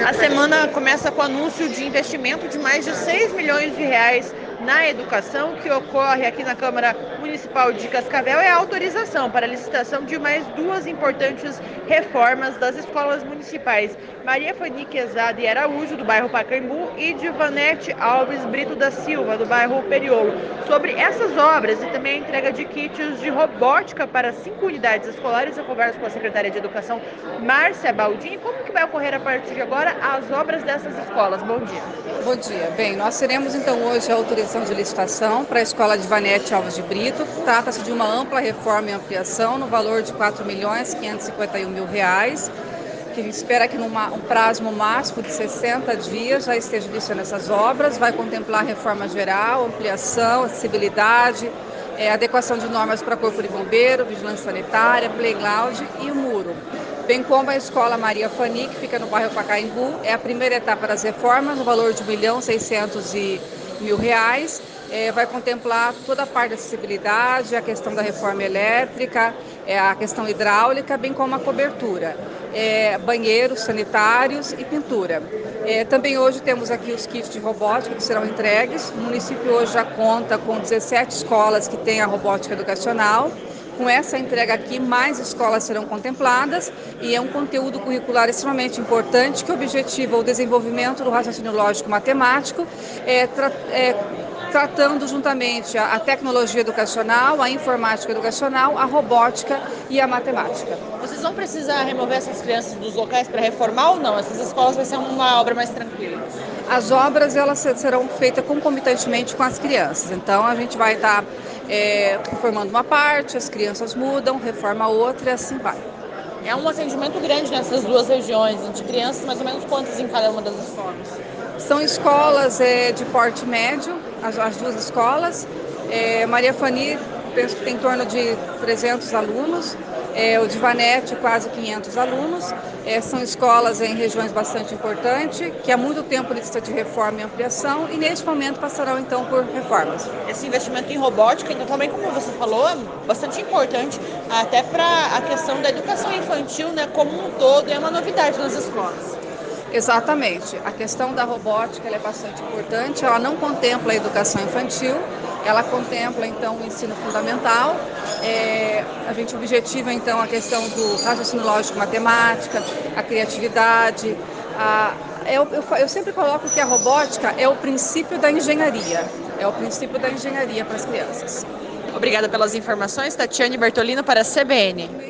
A semana começa com o anúncio de investimento de mais de 6 milhões de reais na educação, que ocorre aqui na Câmara Municipal de Cascavel. É a autorização para a licitação de mais duas importantes reformas das escolas municipais: Maria Fanny Quezada e Araújo, do bairro Pacaembu, e Divanete Alves Brito da Silva, do bairro Periolo. Sobre essas obras e também a entrega de kits de robótica para 5 unidades escolares, eu converso com a secretária de Educação, Márcia Baldini. Como que vai ocorrer a partir de agora as obras dessas escolas? Bom dia. Bom dia. Bem, nós teremos então hoje a autorização de licitação para a Escola Divanete Alves de Brito. Trata-se de uma ampla reforma e ampliação no valor de R$ 4.551.000, que a gente espera que num prazo no máximo de 60 dias já esteja iniciando essas obras. Vai contemplar reforma geral, ampliação, acessibilidade, adequação de normas para corpo de bombeiro, vigilância sanitária, playground e o muro. Bem como a Escola Maria Fanny, que fica no bairro Pacaembu, é a primeira etapa das reformas, no valor de R$ 1.600.000. Vai contemplar toda a parte da acessibilidade, a questão da reforma elétrica, a questão hidráulica, bem como a cobertura, banheiros sanitários e pintura. Também hoje temos aqui os kits de robótica que serão entregues. O município hoje já conta com 17 escolas que têm a robótica educacional. Com essa entrega aqui, mais escolas serão contempladas e é um conteúdo curricular extremamente importante que objetiva o desenvolvimento do raciocínio lógico-matemático, tratando juntamente a tecnologia educacional, a informática educacional, a robótica e a matemática. Vocês vão precisar remover essas crianças dos locais para reformar ou não? Essas escolas vai ser uma obra mais tranquila? As obras elas serão feitas concomitantemente com as crianças. Então a gente vai estar reformando uma parte, as crianças mudam, reforma outra e assim vai. É um atendimento grande nessas duas regiões, de crianças, mais ou menos quantas em cada uma das escolas? São escolas de porte médio, as duas escolas. Maria Fanny, penso que tem em torno de 300 alunos. O Divanete, quase 500 alunos. São escolas em regiões bastante importantes, que há muito tempo necessitam de reforma e ampliação, e neste momento passarão então por reformas. Esse investimento em robótica, então, também, como você falou, é bastante importante, até para a questão da educação infantil, né, como um todo, é uma novidade nas escolas. Exatamente. A questão da robótica ela é bastante importante, ela não contempla a educação infantil, ela contempla então o ensino fundamental. A gente objetiva então a questão do raciocínio lógico-matemática, a criatividade. Eu sempre coloco que a robótica é o princípio da engenharia, para as crianças. Obrigada pelas informações, Tatiane Bertolino, para a CBN.